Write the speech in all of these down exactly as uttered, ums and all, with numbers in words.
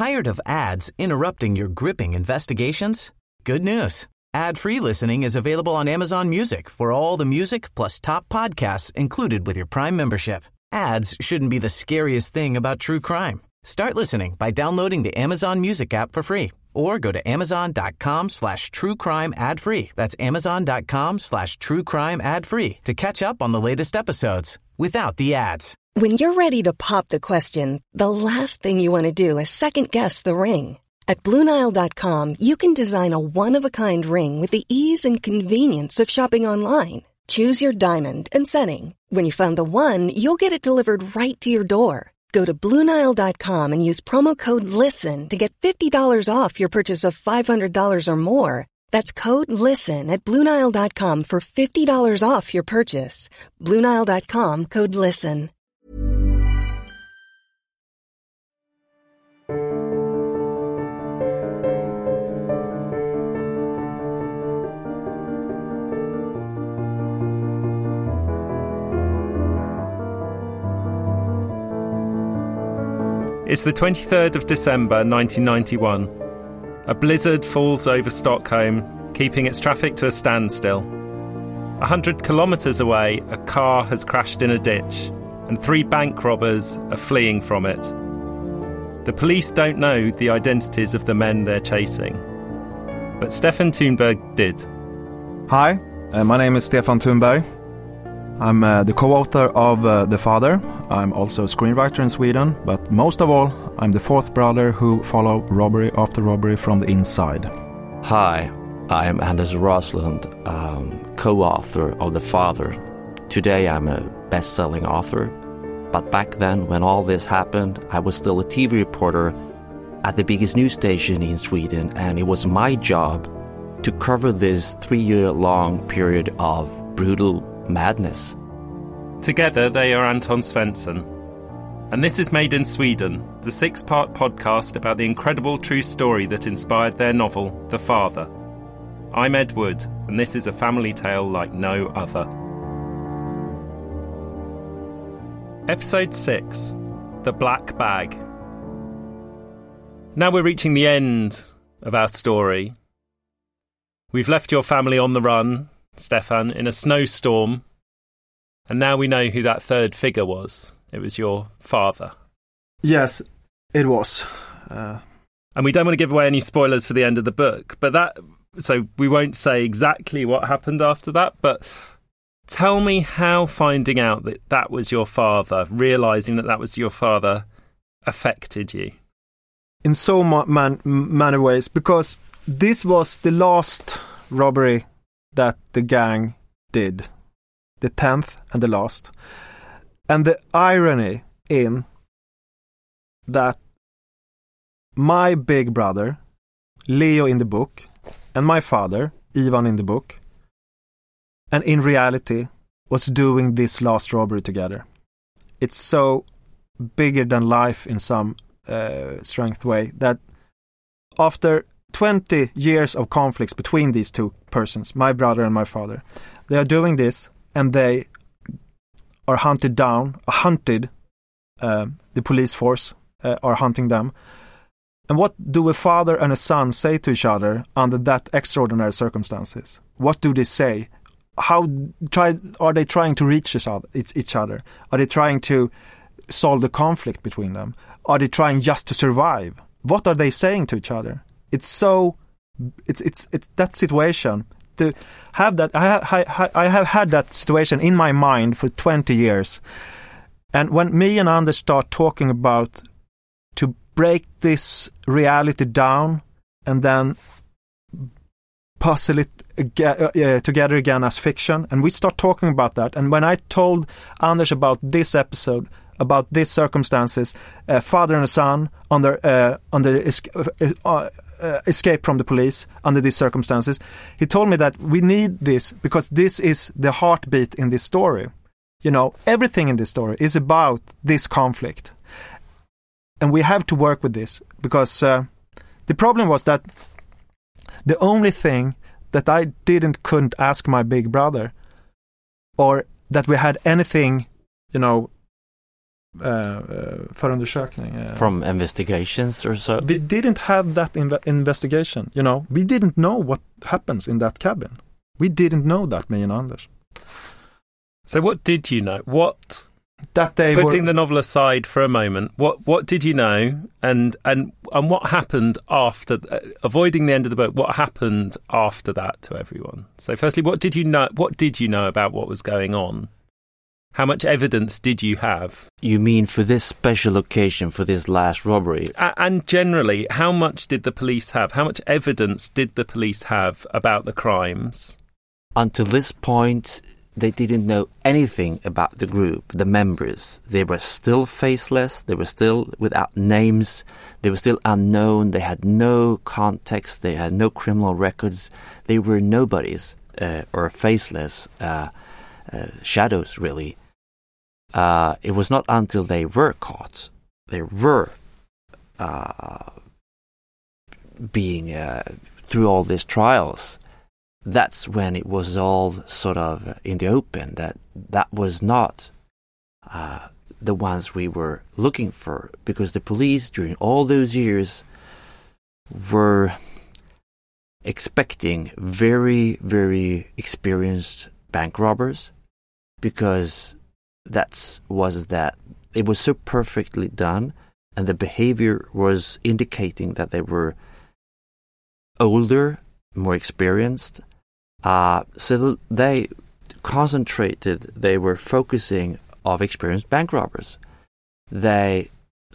Tired of ads interrupting your gripping investigations? Good news. Ad-free listening is available on Amazon Music for all the music plus top podcasts included with your Prime membership. Ads shouldn't be the scariest thing about true crime. Start listening by downloading the Amazon Music app for free or go to amazon.com slash true crime ad free. That's amazon.com slash true crime ad free to catch up on the latest episodes without the ads. When you're ready to pop the question, the last thing you want to do is second-guess the ring. At Blue Nile dot com, you can design a one-of-a-kind ring with the ease and convenience of shopping online. Choose your diamond and setting. When you find the one, you'll get it delivered right to your door. Go to Blue Nile dot com and use promo code LISTEN to get fifty dollars off your purchase of five hundred dollars or more. That's code LISTEN at Blue Nile dot com for fifty dollars off your purchase. Blue Nile dot com, code LISTEN. It's the twenty-third of December nineteen ninety-one. A blizzard falls over Stockholm, keeping its traffic to a standstill. A hundred kilometres away, a car has crashed in a ditch, and three bank robbers are fleeing from it. The police don't know the identities of the men they're chasing, but Stefan Thunberg did. Hi, uh, my name is Stefan Thunberg. I'm uh, the co-author of uh, The Father. I'm also a screenwriter in Sweden, but most of all, I'm the fourth brother who follow robbery after robbery from the inside. Hi, I'm Anders Roslund, um, co-author of The Father. Today I'm a best-selling author, but back then when all this happened, I was still a T V reporter at the biggest news station in Sweden, and it was my job to cover this three-year-long period of brutal madness. Together they are Anton Svensson. And this is Made in Sweden, the six-part podcast about the incredible true story that inspired their novel, The Father. I'm Ed Wood, and this is a family tale like no other. Episode six, The Black Bag. Now we're reaching the end of our story. We've left your family on the run, Stefan, in a snowstorm, and now we know who that third figure was. It was your father. Yes, it was. Uh... And we don't want to give away any spoilers for the end of the book, but that, so we won't say exactly what happened after that, but tell me how finding out that that was your father, realising that that was your father, affected you. In so ma- man- many ways, because this was the last robbery that the gang did, the tenth and the last. And the irony in that my big brother, Leo in the book, and my father, Ivan in the book, and in reality was doing this last robbery together. It's so bigger than life in some uh, strength way that after twenty years of conflicts between these two persons, my brother and my father, they are doing this and they are hunted down, hunted, uh, the police force uh, are hunting them. And what do a father and a son say to each other under that extraordinary circumstances? What do they say? How try are they trying to reach each other, each other? Are they trying to solve the conflict between them? Are they trying just to survive? What are they saying to each other? It's so, it's it's it's that situation to have that. I have, I have had that situation in my mind for twenty years, and when me and Anders start talking about to break this reality down and then puzzle it ag- uh, together again as fiction, and we start talking about that. And when I told Anders about this episode, about these circumstances, uh, father and a son under uh, under uh, uh, uh, escape from the police under these circumstances, he told me that we need this because this is the heartbeat in this story. You know, everything in this story is about this conflict, and we have to work with this because uh, the problem was that the only thing that I didn't couldn't ask my big brother, or that we had anything, you know, uh, uh, förundersökning. Uh, From investigations or so? We didn't have that inv- investigation, you know. We didn't know what happens in that cabin. We didn't know that, me and Anders. So what did you know? What... That they Putting were, the novel aside for a moment, what what did you know, and and and what happened after? Uh, avoiding the end of the book, what happened after that to everyone? So, firstly, what did you know? What did you know about what was going on? How much evidence did you have? You mean for this special occasion, for this last robbery? A- and generally, how much did the police have? How much evidence did the police have about the crimes? Until this point, they didn't know anything about the group, the members. They were still faceless. They were still without names. They were still unknown. They had no context. They had no criminal records. They were nobodies uh, or faceless uh, uh, shadows, really. Uh, it was not until they were caught, they were uh, being uh, through all these trials, that's when it was all sort of in the open, that that was not uh, the ones we were looking for, because the police during all those years were expecting very, very experienced bank robbers, because that's was that it was so perfectly done, and the behavior was indicating that they were older, more experienced. Uh, so they concentrated, they were focusing of experienced bank robbers. They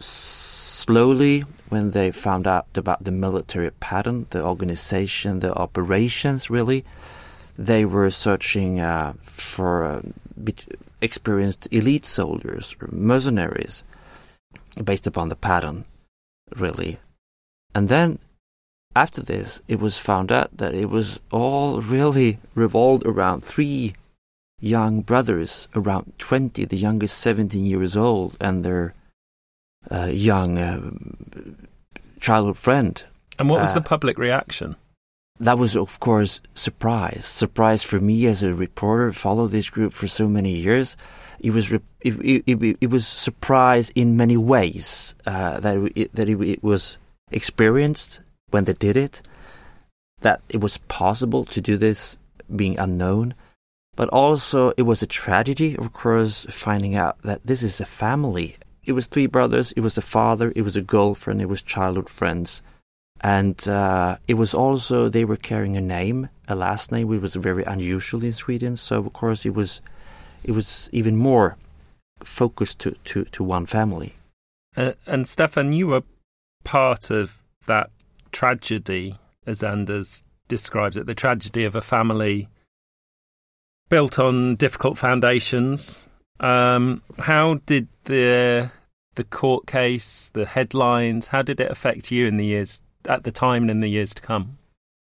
slowly, when they found out about the military pattern, the organization, the operations, really, they were searching uh, for uh, experienced elite soldiers or mercenaries based upon the pattern, really. And then after this, it was found out that it was all really revolved around three young brothers, around twenty, the youngest seventeen years old, and their uh, young uh, childhood friend. And what was uh, the public reaction? That was, of course, surprise. Surprise for me as a reporter, followed this group for so many years. It was re- it, it, it, it was surprise in many ways uh, that it, that it, it was experienced when they did it, that it was possible to do this being unknown, but also it was a tragedy, of course, finding out that this is a family. It was three brothers, it was a father, it was a girlfriend, it was childhood friends. And uh, it was also, they were carrying a name, a last name, which was very unusual in Sweden. So, of course, it was it was even more focused to, to, to one family. Uh, and Stefan, you were part of that tragedy, as Anders describes it, the tragedy of a family built on difficult foundations. Um, how did the the court case, the headlines, how did it affect you in the years at the time and in the years to come?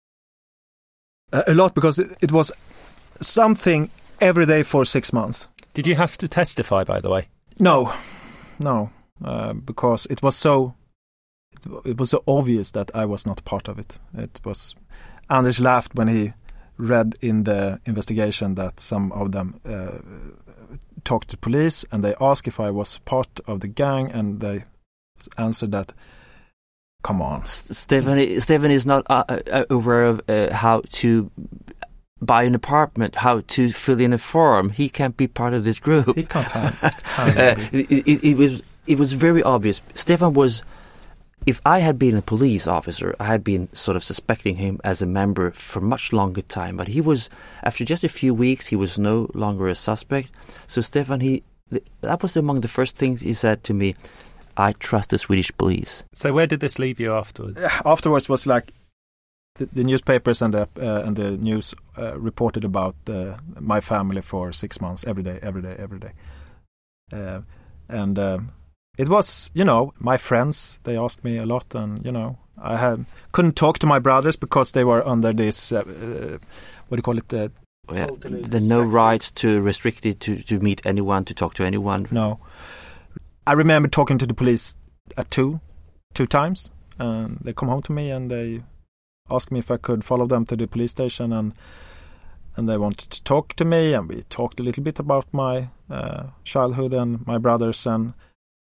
Uh, a lot, because it, it was something every day for six months. Did you have to testify, by the way? No, no, uh, because it was so it, it was so obvious that I was not part of it. It was Anders laughed when he read in the investigation that some of them uh, talked to police and they asked if I was part of the gang, and they answered that, come on. Stefan, Stefan is not uh, uh, aware of uh, how to buy an apartment, how to fill in a form. He can't be part of this group. He can't have uh, it, it, it was it was very obvious. Stefan was, if I had been a police officer, I had been sort of suspecting him as a member for much longer time. But he was, after just a few weeks, he was no longer a suspect. So Stefan, he that was among the first things he said to me. I trust the Swedish police. So where did this leave you afterwards? Afterwards was like the, the newspapers and the uh, and the news uh, reported about uh, my family for six months, every day, every day, every day. Uh, and um, it was, you know, my friends, they asked me a lot, and, you know, I had, couldn't talk to my brothers because they were under this, uh, uh, what do you call it? Uh, yeah, totally the no rights to restricted to, to meet anyone, to talk to anyone. No. I remember talking to the police at two, two times, and they come home to me and they asked me if I could follow them to the police station, and and they wanted to talk to me, and we talked a little bit about my uh, childhood and my brothers, and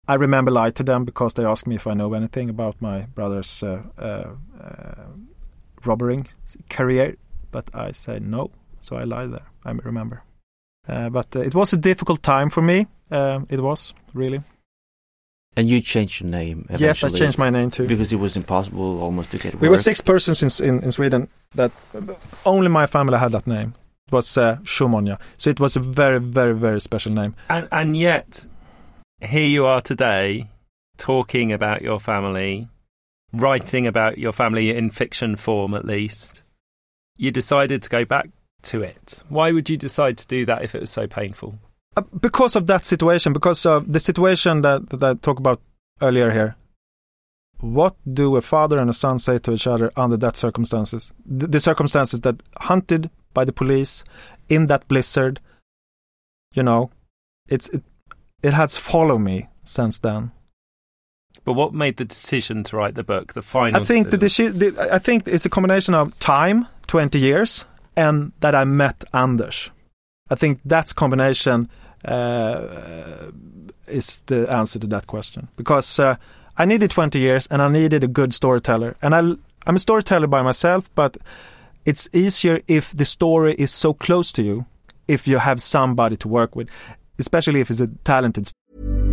I remember lied to them because they asked me if I know anything about my brother's uh, uh, uh, robbering career, but I said no, so I lied there. I remember. Uh, but uh, it was a difficult time for me. Uh, it was, really. And you changed your name eventually. Yes, I changed my name too. Because it was impossible almost to get work. We were six persons in, in, in Sweden that only my family had that name. It was uh, Shumonja. So it was a very, very, very special name. And, and yet, here you are today, talking about your family, writing about your family in fiction form at least. You decided to go back to it. Why would you decide to do that if it was so painful? Uh, because of that situation, because of the situation that, that I talked about earlier here. What do a father and a son say to each other under that circumstances? The, the circumstances that hunted by the police in that blizzard, you know, it's it, it has followed me since then. But what made the decision to write the book? The final. I think the, the I think it's a combination of time, twenty years, and that I met Anders. I think that combination uh, is the answer to that question. Because uh, I needed twenty years and I needed a good storyteller. And I, I'm a storyteller by myself, but it's easier if the story is so close to you, if you have somebody to work with, especially if it's a talented story.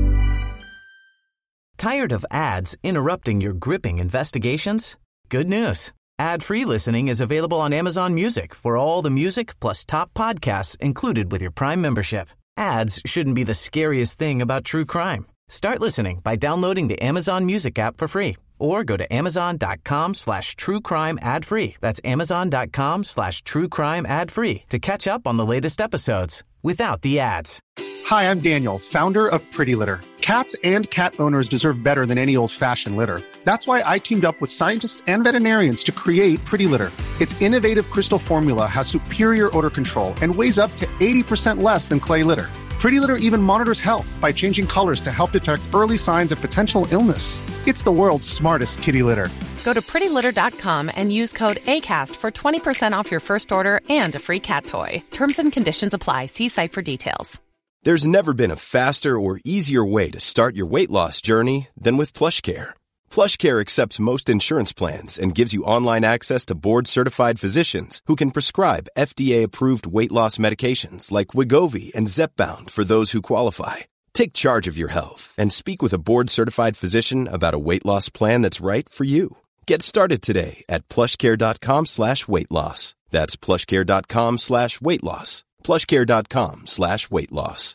Tired of ads interrupting your gripping investigations? Good news. Ad-free listening is available on Amazon Music for all the music plus top podcasts included with your Prime membership. Ads shouldn't be the scariest thing about true crime. Start listening by downloading the Amazon Music app for free or go to amazon.com slash true crime ad free. That's amazon.com slash true crime ad free to catch up on the latest episodes without the ads. Hi, I'm Daniel, founder of Pretty Litter. Cats and cat owners deserve better than any old-fashioned litter. That's why I teamed up with scientists and veterinarians to create Pretty Litter. Its innovative crystal formula has superior odor control and weighs up to eighty percent less than clay litter. Pretty Litter even monitors health by changing colors to help detect early signs of potential illness. It's the world's smartest kitty litter. Go to pretty litter dot com and use code ACAST for twenty percent off your first order and a free cat toy. Terms and conditions apply. See site for details. There's never been a faster or easier way to start your weight loss journey than with PlushCare. PlushCare accepts most insurance plans and gives you online access to board-certified physicians who can prescribe F D A-approved weight loss medications like Wegovy and Zepbound for those who qualify. Take charge of your health and speak with a board-certified physician about a weight loss plan that's right for you. Get started today at plushcare.com slash weight loss. That's plushcare.com slash weight loss. plushcare.com slash weight loss.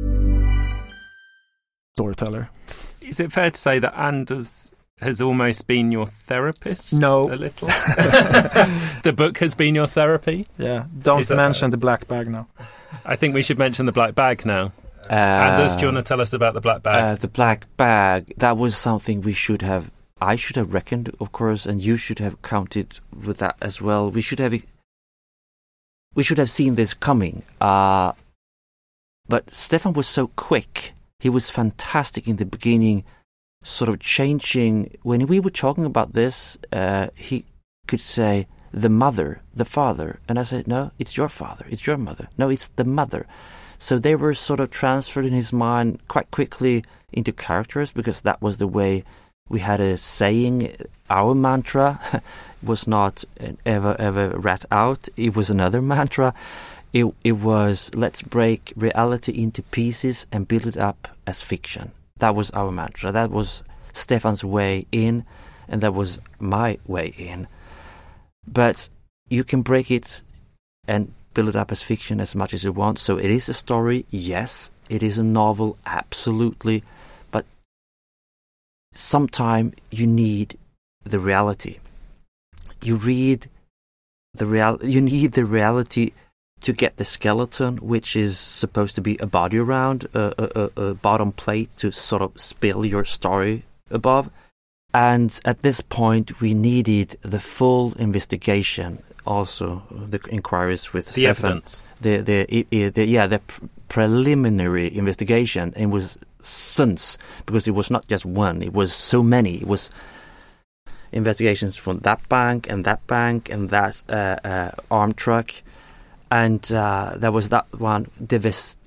Storyteller. Is it fair to say that Anders has almost been your therapist? No. A little? The book has been your therapy? Yeah, don't mention the black bag now. I think we should mention the black bag now. Uh, Anders, do you want to tell us about the black bag? Uh, the black bag, that was something we should have, I should have reckoned, of course, and you should have counted with that as well. We should have we should have seen this coming. Uh, but Stefan was so quick. He was fantastic in the beginning, sort of changing. When we were talking about this, uh, he could say, the mother, the father. And I said, no, it's your father, it's your mother. No, it's the mother. So they were sort of transferred in his mind quite quickly into characters, because that was the way we had a saying. Our mantra was not ever, ever rat out. It was another mantra. It, it was, let's break reality into pieces and build it up as fiction. That was our mantra. That was Stefan's way in, and that was my way in. But you can break it and build it up as fiction as much as you want. So it is a story, yes. It is a novel, absolutely. But sometimes you need the reality. You read the real. You need the reality to get the skeleton, which is supposed to be a body around, a, a, a bottom plate to sort of spill your story above. And at this point, we needed the full investigation. Also, the inquiries with the Stefan, evidence, the the, the, the yeah the pr- preliminary investigation, and it was since because it was not just one, it was so many. It was investigations from that bank and that bank and that uh, uh, arm truck, and uh, there was that one. Devast-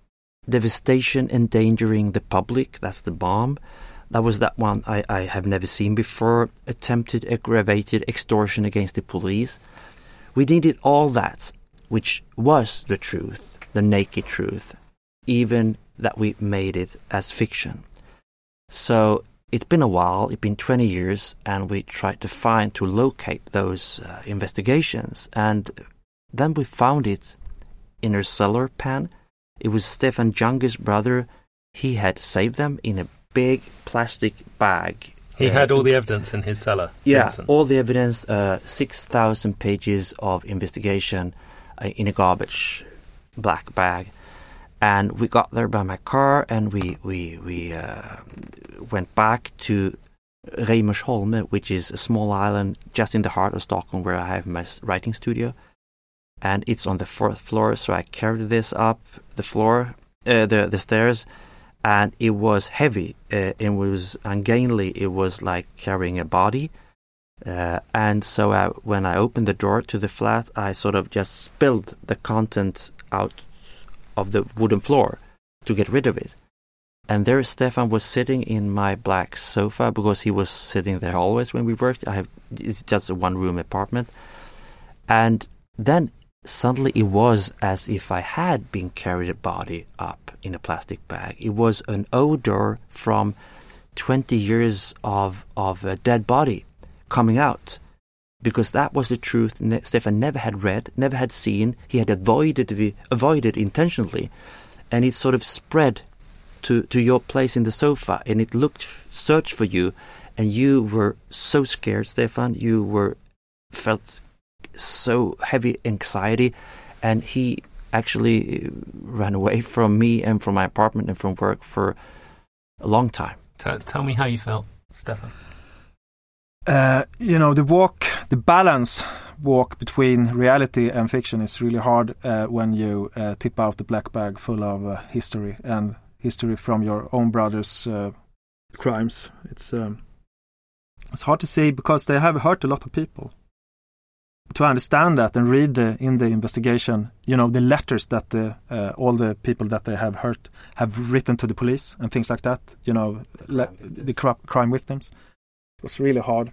devastation endangering the public. That's the bomb. That was that one I, I have never seen before. Attempted aggravated extortion against the police. We needed all that, which was the truth, the naked truth, even that we made it as fiction. So it's been a while, it's been twenty years, and we tried to find, to locate those uh, investigations. And then we found it in her cellar pan. It was Stefan Junger's brother. He had saved them in a big plastic bag. He uh, had all the evidence in his cellar. Yeah, Vincent. all the evidence, uh, six thousand pages of investigation uh, in a garbage black bag. And we got there by my car, and we we we uh, went back to Reimersholme, which is a small island just in the heart of Stockholm, where I have my writing studio. And it's on the fourth floor, so I carried this up the floor, uh, the the stairs, and it was heavy. Uh, it was ungainly. It was like carrying a body. Uh, and so I, when I opened the door to the flat, I sort of just spilled the content out of the wooden floor to get rid of it. And there Stefan was sitting in my black sofa, because he was sitting there always when we worked. I have it's just a one-room apartment. And then suddenly it was as if I had been carried a body up in a plastic bag. It was an odor from twenty years of, of a dead body coming out. Because that was the truth ne- Stefan never had read, never had seen. He had avoided the, avoided intentionally. And it sort of spread to, to your place in the sofa. And it looked, searched for you. And you were so scared, Stefan. You were, felt so heavy anxiety. And he actually ran away from me and from my apartment and from work for a long time. T- tell me how you felt, Stefan. Uh, you know, the walk, the balance walk between reality and fiction is really hard uh, when you uh, tip out the black bag full of uh, history and history from your own brother's uh, crimes. It's um, it's hard to see, because they have hurt a lot of people. To understand that and read the, in the investigation, you know, the letters that the, uh, all the people that they have hurt have written to the police and things like that, you know, le- the cr- crime victims. It was really hard.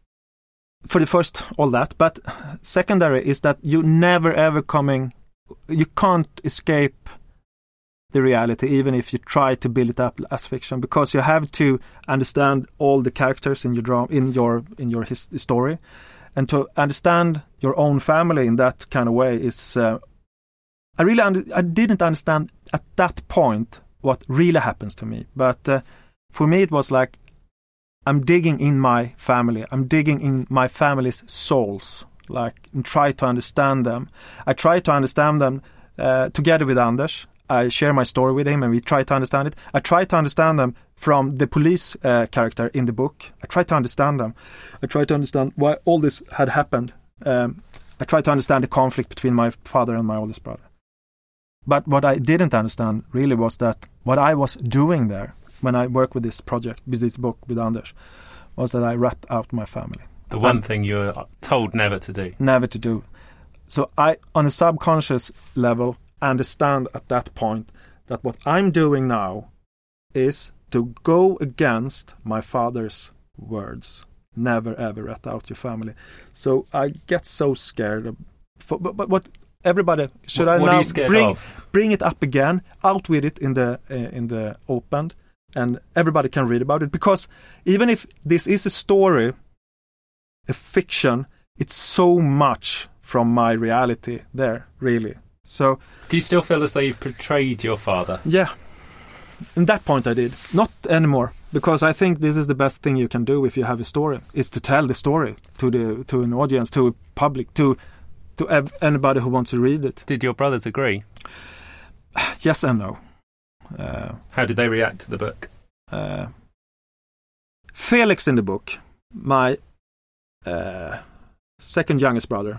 For the first, all that. But secondary is that you never ever coming, you can't escape the reality, even if you try to build it up as fiction, because you have to understand all the characters in your drama, in your in your his- story, and to understand your own family in that kind of way is. Uh, I really, under- I didn't understand at that point what really happens to me, but uh, for me it was like, I'm digging in my family. I'm digging in my family's souls, like, and try to understand them. I try to understand them uh, together with Anders. I share my story with him, and we try to understand it. I try to understand them from the police uh, character in the book. I try to understand them. I try to understand why all this had happened. Um, I try to understand the conflict between my father and my oldest brother. But what I didn't understand really was that what I was doing there, when I work with this project, with this book with Anders, was that I rat out my family. The one and thing you were told never to do. Never to do. So I, on a subconscious level, understand at that point that what I'm doing now is to go against my father's words. Never ever rat out your family. So I get so scared. Of, for, but, but what everybody should what, I what now are you scared bring of? bring it up again, out with it in the uh, in the open. And everybody can read about it, because even if this is a story, a fiction, it's so much from my reality there, really. So, do you still feel as though you've portrayed your father? Yeah, in that point I did. Not anymore, because I think this is the best thing you can do if you have a story, is to tell the story to the to an audience, to a public, to to ev- anybody who wants to read it. Did your brothers agree? Yes and no. Uh, How did they react to the book? Uh, Felix in the book, my uh, second youngest brother,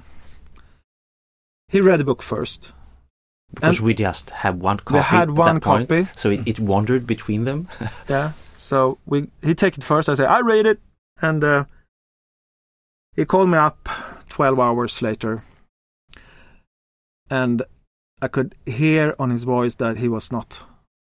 he read the book first. Because we just had one copy. We had at one that point, copy. so it, it wandered between them. Yeah, so we he take it first. I say, I read it. And uh, he called me up twelve hours later. And I could hear on his voice that he was not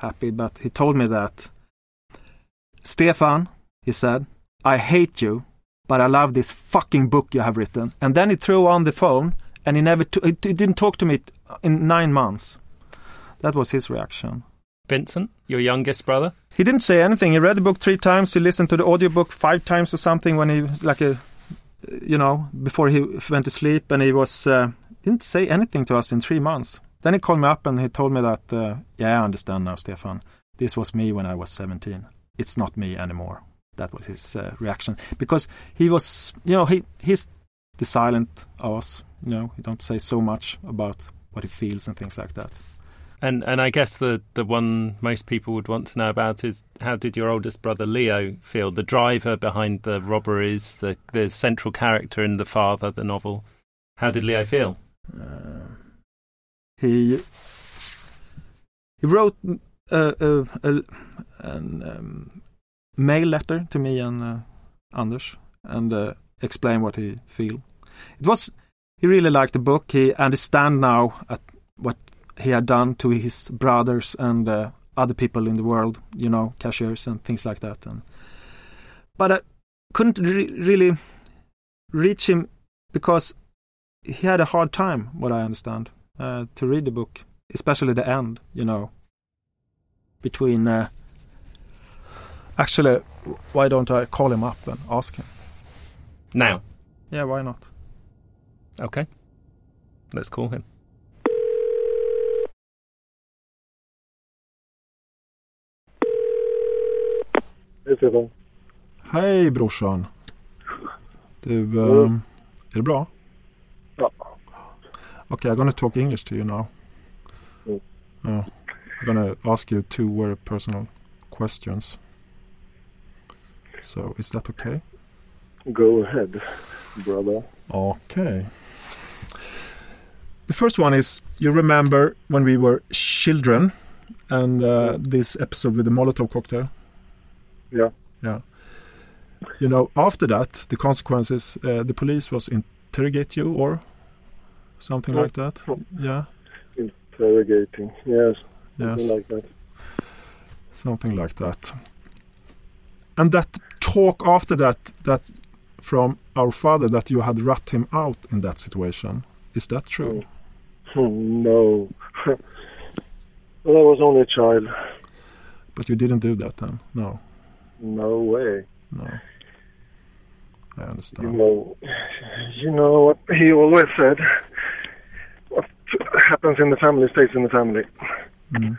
happy, but he told me that, Stefan, he said, I hate you, but I love this fucking book you have written. And then he threw on the phone, and he never, t- he didn't talk to me in nine months. That was his reaction. Vincent, your youngest brother? He didn't say anything. He read the book three times. He listened to the audiobook five times or something when he was like a, you know, before he went to sleep. And he was, uh, didn't say anything to us in three months. Then he called me up and he told me that, uh, yeah, I understand now, Stefan. This was me when I was seventeen. It's not me anymore. That was his uh, reaction. Because he was, you know, he he's the silent of us. You know, he don't say so much about what he feels and things like that. And and I guess the, the one most people would want to know about is, how did your oldest brother Leo feel? The driver behind the robberies, the, the central character in The Father, the novel. How did Leo feel? Uh, he he wrote a, a, a an um, mail letter to me and uh, Anders and uh, explained what he feel. It was, he really liked the book. He understand now at what he had done to his brothers and uh, other people in the world, you know, cashiers and things like that. And but I couldn't re- really reach him because he had a hard time, what I understand, uh, to read the book, especially the end, you know, between... Uh, actually, why don't I call him up and ask him? Now? Yeah, why not? Okay. Let's call him. Hej Stefan. Hej brorsan. Du, um, mm. är det bra? Ja. Okay, I'm gonna talk English to you now. Mm. Uh, I'm gonna ask you two very personal questions. So, is that okay? Go ahead, brother. Okay. The first one is, you remember when we were children and uh, mm. this episode with the Molotov cocktail? Yeah. Yeah. You know, after that, the consequences, uh, the police was interrogate you or something yeah. like that? Yeah. Interrogating, yes. Yes. Something like that. Something like that. And that talk after that, that from our father, that you had rat him out in that situation, is that true? Mm. No. Well, I was only a child. But you didn't do that then? No. No way. No. I understand. You know, you know what he always said. What happens in the family stays in the family. Mm.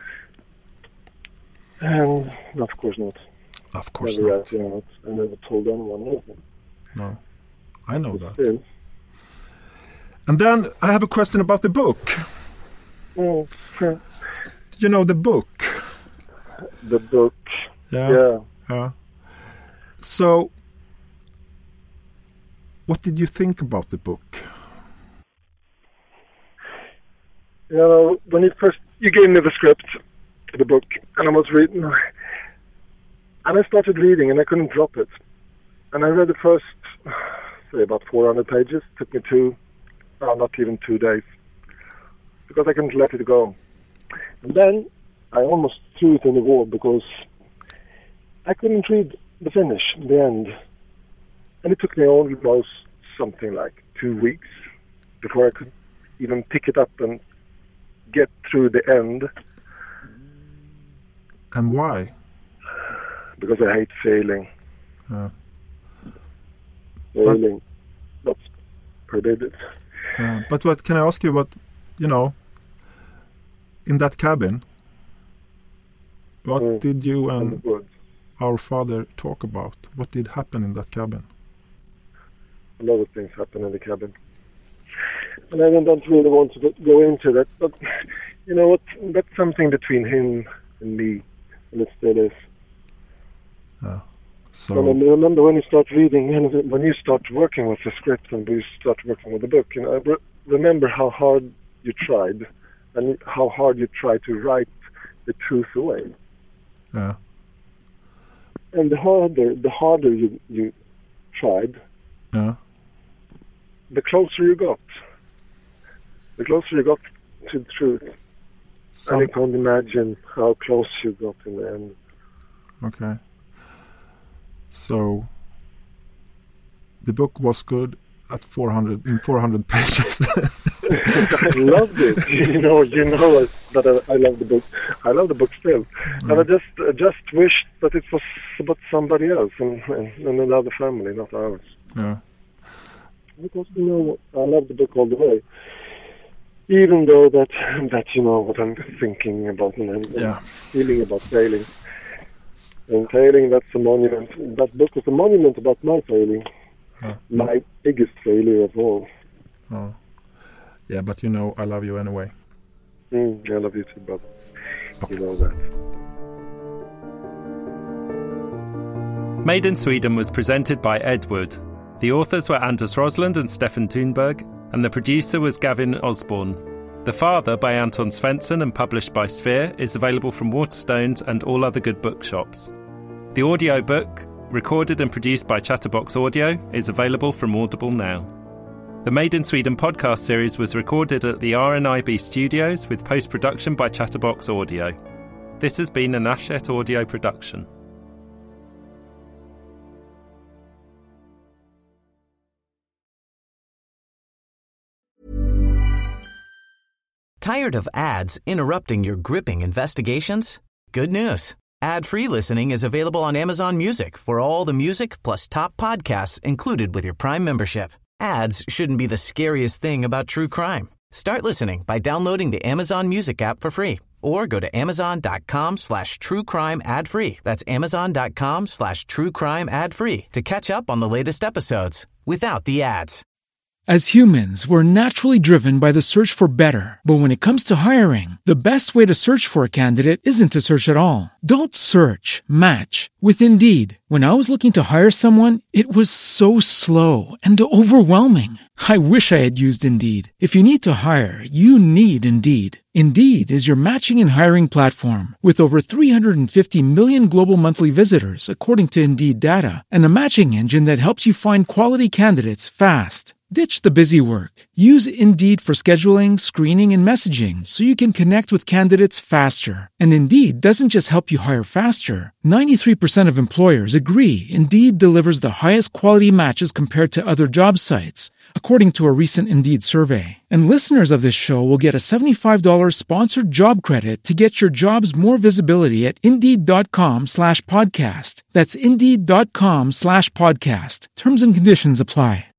And of course not. Of course never not. Yet, you know, I never told anyone anything. No. I know that. Still. And then I have a question about the book. Mm. Yeah. You know the book? The book. Yeah. Yeah. Yeah. So, what did you think about the book? You know, when you first you gave me the script to the book, and I was reading, and I started reading, and I couldn't drop it. And I read the first, say, about four hundred pages. Took me two, uh, not even two days, because I couldn't let it go. And then I almost threw it in the wall because I couldn't read the finish, the end. And it took me almost something like two weeks before I could even pick it up and get through the end. And why? Because I hate failing. Uh, failing. That's prohibited. Uh, but what can I ask you what, you know, in that cabin, what mm. did you and our father talk about? What did happen in that cabin? A lot of things happen in the cabin. And I don't really want to go into that, but you know what? That's something between him and me, and it still is. Uh, so and I remember when you start reading, and when you start working with the script, and you start working with the book, you know, I re- remember how hard you tried, and how hard you tried to write the truth away. Yeah. And the harder, the harder you you tried, yeah, the closer you got. The closer you got to the truth. Some... I can't imagine how close you got in the end. Okay. So the book was good at four hundred in four hundred pages. I loved it. You know, you know that I, I love the book. I love the book still, mm. and I just I just wished that it was about somebody else and, and, and another family, not ours. Yeah. Because you know, I love the book all the way, even though that that you know what I'm thinking about and, and yeah. feeling about sailing. And sailing, that's a monument. That book is a monument about my sailing. Oh. My biggest failure of all. Oh. Yeah, but you know, I love you anyway. Mm, I love you too, brother. Okay. You know that. Made in Sweden was presented by Ed Wood. The authors were Anders Roslund and Stefan Thunberg, and the producer was Gavin Osborne. The Father by Anton Svensson and published by Sphere is available from Waterstones and all other good bookshops. The audio book, recorded and produced by Chatterbox Audio, is available from Audible now. The Made in Sweden podcast series was recorded at the R N I B studios with post-production by Chatterbox Audio. This has been an Hachette Audio production. Tired of ads interrupting your gripping investigations? Good news. Ad-free listening is available on Amazon Music for all the music plus top podcasts included with your Prime membership. Ads shouldn't be the scariest thing about true crime. Start listening by downloading the Amazon Music app for free or go to amazon.com slash true crime ad free. That's amazon.com slash true crime ad free to catch up on the latest episodes without the ads. As humans, we're naturally driven by the search for better. But when it comes to hiring, the best way to search for a candidate isn't to search at all. Don't search, match with Indeed. When I was looking to hire someone, it was so slow and overwhelming. I wish I had used Indeed. If you need to hire, you need Indeed. Indeed is your matching and hiring platform with over three hundred fifty million global monthly visitors, according to Indeed data, and a matching engine that helps you find quality candidates fast. Ditch the busy work. Use Indeed for scheduling, screening, and messaging so you can connect with candidates faster. And Indeed doesn't just help you hire faster. ninety-three percent of employers agree Indeed delivers the highest quality matches compared to other job sites, according to a recent Indeed survey. And listeners of this show will get a seventy-five dollars sponsored job credit to get your jobs more visibility at Indeed.com slash podcast. That's Indeed.com slash podcast. Terms and conditions apply.